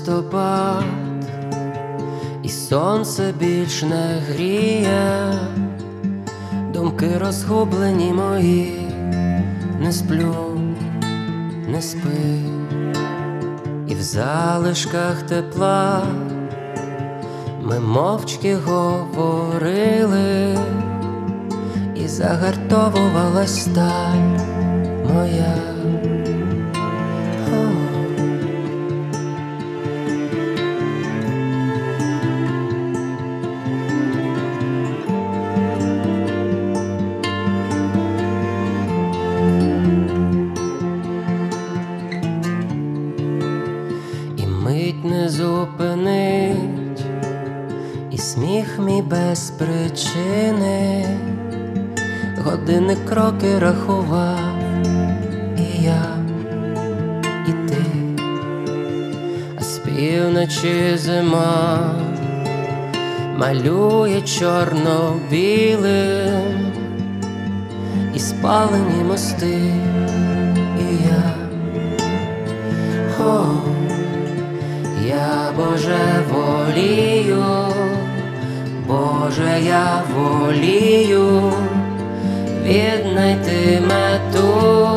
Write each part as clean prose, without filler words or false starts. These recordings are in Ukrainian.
листопад, і сонце більш не гріє, думки розгублені мої, не сплю, не спи, і в залишках тепла ми мовчки говорили, і загартовувалась сталь моя. Мить не зупинить, і сміх мій без причини, години кроки рахував і я, і ти, а з півночі зима малює чорно-білим, і спалені мости, і я. Я, Боже, волію, Боже, я волію віднайти мету.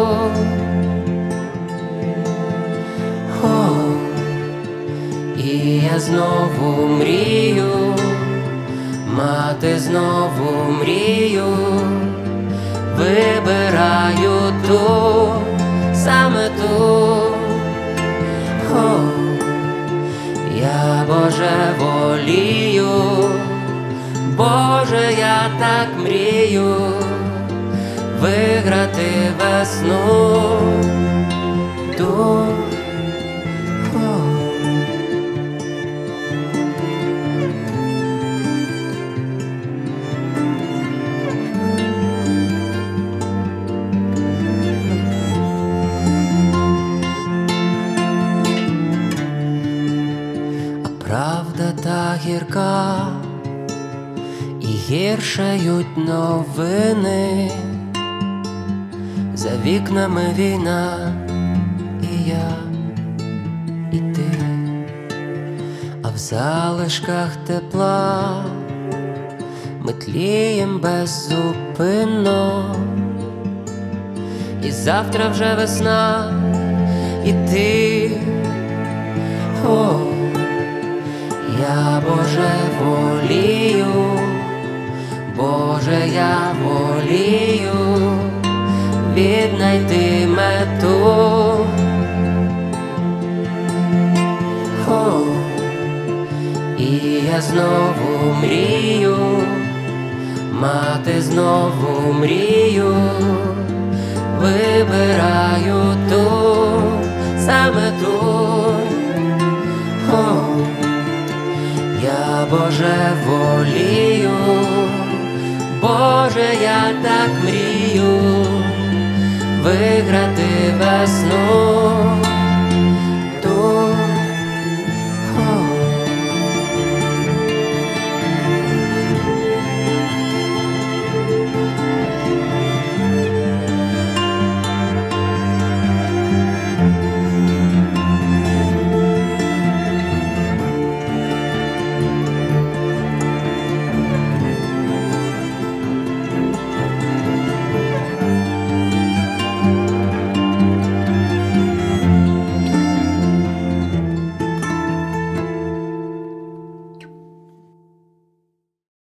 І я знову мрію, мати знову мрію, вибираю ту, саме ту. Я, Боже, волію, Боже, я так мрію виграти весну ту. Правда та гірка, і гіршають новини, за вікнами війна, і я, і ти, а в залишках тепла ми тлієм беззупинно, і завтра вже весна, і ти. Я, Боже, волію, Боже, я волію віднайти мету. І я знову мрію, мати знову мрію, вибираю ту, саме ту. Я, Боже, волію, Боже, я так мрію виграти весну.